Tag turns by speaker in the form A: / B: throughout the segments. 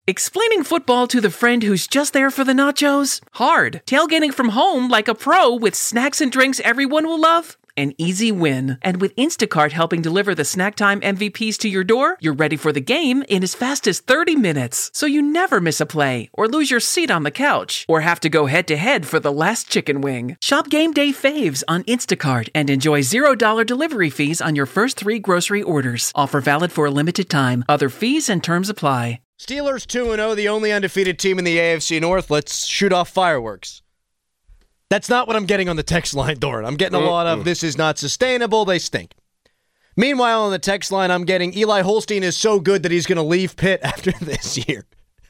A: Explaining football to the friend who's just there for the nachos? Hard. Tailgating from home like a pro with snacks and drinks everyone will love? An easy win. And with Instacart helping deliver the snack time MVPs to your door, you're ready for the game in as fast as 30 minutes. So you never miss a play, or lose your seat on the couch, or have to go head-to-head for the last chicken wing. Shop Game Day Faves on Instacart and enjoy $0 delivery fees on your first 3 grocery orders. Offer valid for a limited time. Other fees and terms apply.
B: Steelers 2-0, the only undefeated team in the AFC North. Let's shoot off fireworks. That's not what I'm getting on the text line, Doran. I'm getting a lot of, this is not sustainable, they stink. Meanwhile, on the text line, I'm getting, Eli Holstein is so good that he's going to leave Pitt after this year.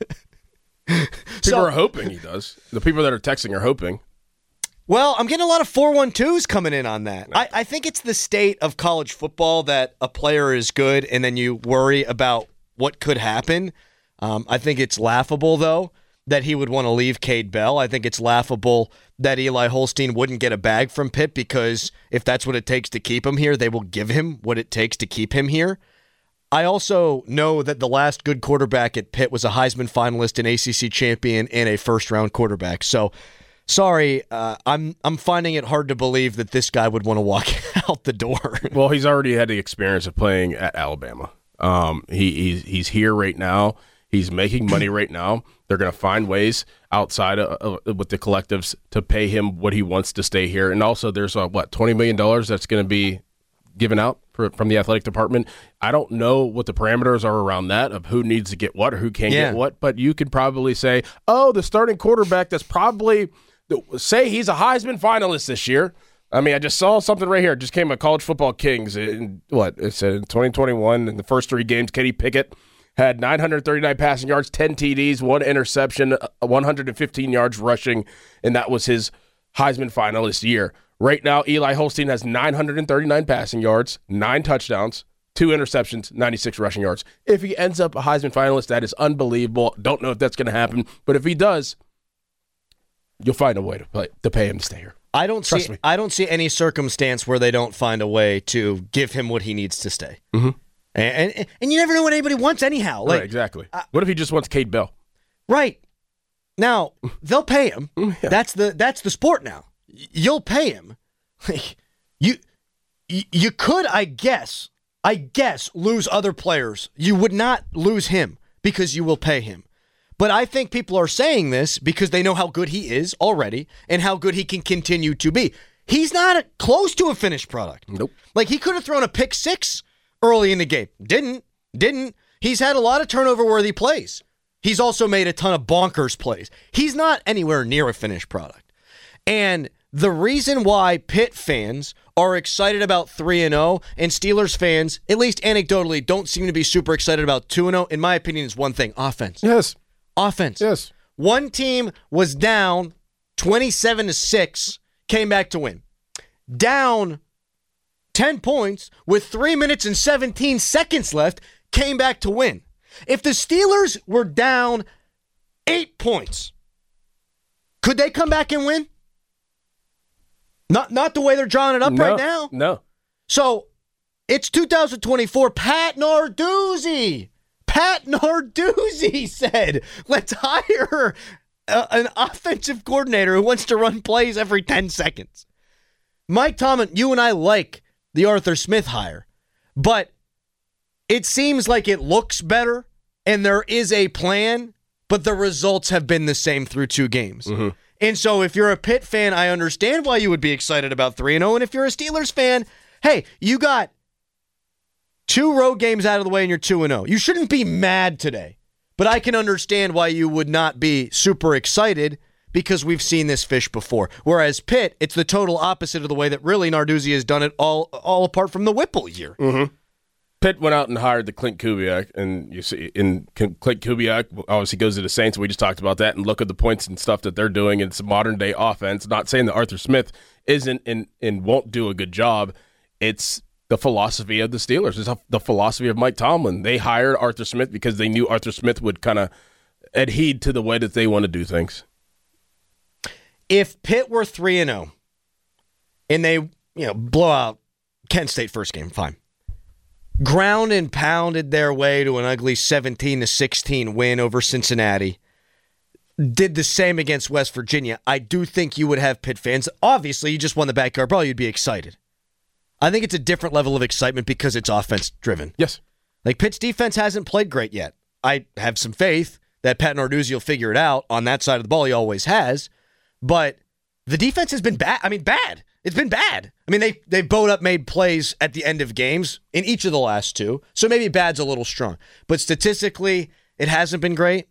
C: People are hoping he does. The people that are texting are hoping.
B: Well, I'm getting a lot of 412s coming in on that. I think it's the state of college football that a player is good and then you worry about what could happen. I think it's laughable, though, that he would want to leave Cade Bell. I think it's laughable that Eli Holstein wouldn't get a bag from Pitt because if that's what it takes to keep him here, they will give him what it takes to keep him here. I also know that the last good quarterback at Pitt was a Heisman finalist, an ACC champion, and a first-round quarterback. So, sorry, I'm finding it hard to believe that this guy would want to walk out the door.
C: Well, he's already had the experience of playing at Alabama. He's here right now. He's making money right now. They're going to find ways outside with the collectives to pay him what he wants to stay here. And also there's, $20 million that's going to be given out from the athletic department. I don't know what the parameters are around that of who needs to get what or who can't get what, but you could probably say, the starting quarterback that's probably – say he's a Heisman finalist this year. I mean, I just saw something right here. It just came at College Football Kings in, it said in 2021, in the first 3 games, Kenny Pickett had 939 passing yards, 10 TDs, 1 interception, 115 yards rushing, and that was his Heisman finalist year. Right now, Eli Holstein has 939 passing yards, 9 touchdowns, 2 interceptions, 96 rushing yards. If he ends up a Heisman finalist, that is unbelievable. Don't know if that's going to happen, but if he does, you'll find a way to pay him to stay here.
B: I don't see any circumstance where they don't find a way to give him what he needs to stay.
C: Mm-hmm.
B: And you never know what anybody wants anyhow.
C: Right, exactly. What if he just wants Cade Bell?
B: Right. Now, they'll pay him. Yeah. That's the sport now. You'll pay him. You could, I guess, lose other players. You would not lose him because you will pay him. But I think people are saying this because they know how good he is already and how good he can continue to be. He's not close to a finished product.
C: Nope.
B: Like, he could have thrown a pick 6 early in the game. Didn't. He's had a lot of turnover-worthy plays. He's also made a ton of bonkers plays. He's not anywhere near a finished product. And the reason why Pitt fans are excited about 3-0 and Steelers fans, at least anecdotally, don't seem to be super excited about 2-0, in my opinion, is one thing: offense.
C: Yes.
B: Offense.
C: Yes.
B: One team was down 27-6, came back to win. Down 10 points with 3 minutes and 17 seconds left, came back to win. If the Steelers were down 8 points, could they come back and win? Not the way they're drawing it up right now.
C: No.
B: So it's 2024. Pat Narduzzi said, let's hire an offensive coordinator who wants to run plays every 10 seconds. Mike Tomlin, you and I like the Arthur Smith hire, but it seems like it looks better and there is a plan, but the results have been the same through 2 games.
C: Mm-hmm.
B: And so if you're a Pitt fan, I understand why you would be excited about 3-0. And if you're a Steelers fan, hey, you got 2 road games out of the way and you're 2-0. You shouldn't be mad today, but I can understand why you would not be super excited because we've seen this fish before. Whereas Pitt, it's the total opposite of the way that really Narduzzi has done it all apart from the Whipple year.
C: Mm-hmm. Pitt went out and hired the Clint Kubiak, and you see, Clint Kubiak obviously goes to the Saints. We just talked about that, and look at the points and stuff that they're doing. It's a modern day offense. Not saying that Arthur Smith isn't and won't do a good job. It's the philosophy of the Steelers. It's the philosophy of Mike Tomlin. They hired Arthur Smith because they knew Arthur Smith would kind of adhere to the way that they want to do things.
B: If Pitt were 3-0 and they blow out Kent State first game, fine. ground and pounded their way to an ugly 17-16 win over Cincinnati. Did the same against West Virginia. I do think you would have Pitt fans. Obviously, you just won the backyard brawl. You'd be excited. I think it's a different level of excitement because it's offense-driven.
C: Yes.
B: Like, Pitt's defense hasn't played great yet. I have some faith that Pat Narduzzi will figure it out on that side of the ball. He always has. But the defense has been bad. I mean, bad. It's been bad. I mean, they've both up made plays at the end of games in each of the last two. So maybe bad's a little strong. But statistically, it hasn't been great.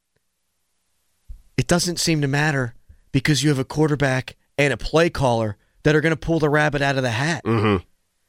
B: It doesn't seem to matter because you have a quarterback and a play caller that are going to pull the rabbit out of the hat.
C: Mm-hmm.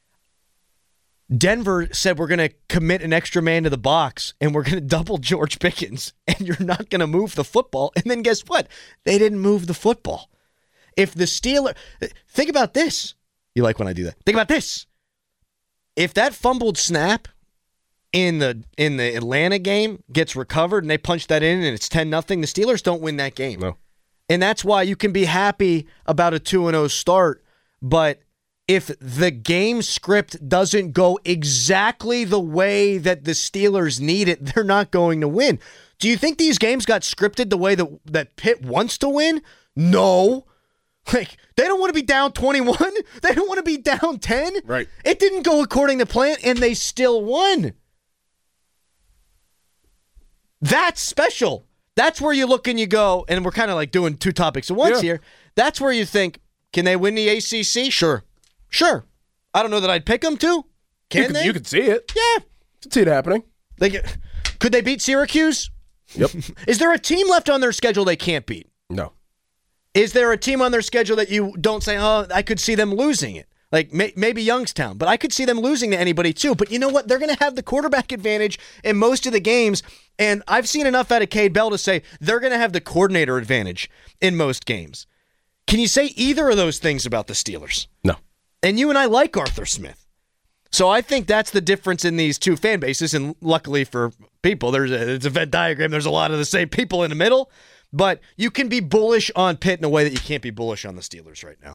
B: Denver said we're going to commit an extra man to the box and we're going to double George Pickens and you're not going to move the football. And then guess what? They didn't move the football. If the Steelers... Think about this. You like when I do that. Think about this. If that fumbled snap in the Atlanta game gets recovered and they punch that in and it's 10-0, the Steelers don't win that game.
C: No.
B: And that's why you can be happy about a 2-0 start, but if the game script doesn't go exactly the way that the Steelers need it, they're not going to win. Do you think these games got scripted the way that Pitt wants to win? No. Like, they don't want to be down 21. They don't want to be down 10.
C: Right.
B: It didn't go according to plan, and they still won. That's special. That's where you look and you go, and we're kind of like doing two topics at once here. That's where you think, can they win the ACC? Sure. I don't know that I'd pick them to. Can they?
C: You could see it.
B: Yeah.
C: You could see it happening.
B: Could they beat Syracuse?
C: Yep.
B: Is there a team left on their schedule they can't beat?
C: No.
B: Is there a team on their schedule that you don't say, oh, I could see them losing it? Like maybe Youngstown, but I could see them losing to anybody too. But you know what? They're going to have the quarterback advantage in most of the games, and I've seen enough out of Cade Bell to say they're going to have the coordinator advantage in most games. Can you say either of those things about the Steelers?
C: No.
B: And you and I like Arthur Smith. So I think that's the difference in these two fan bases, and luckily for people, it's a Venn diagram. There's a lot of the same people in the middle. But you can be bullish on Pitt in a way that you can't be bullish on the Steelers right now.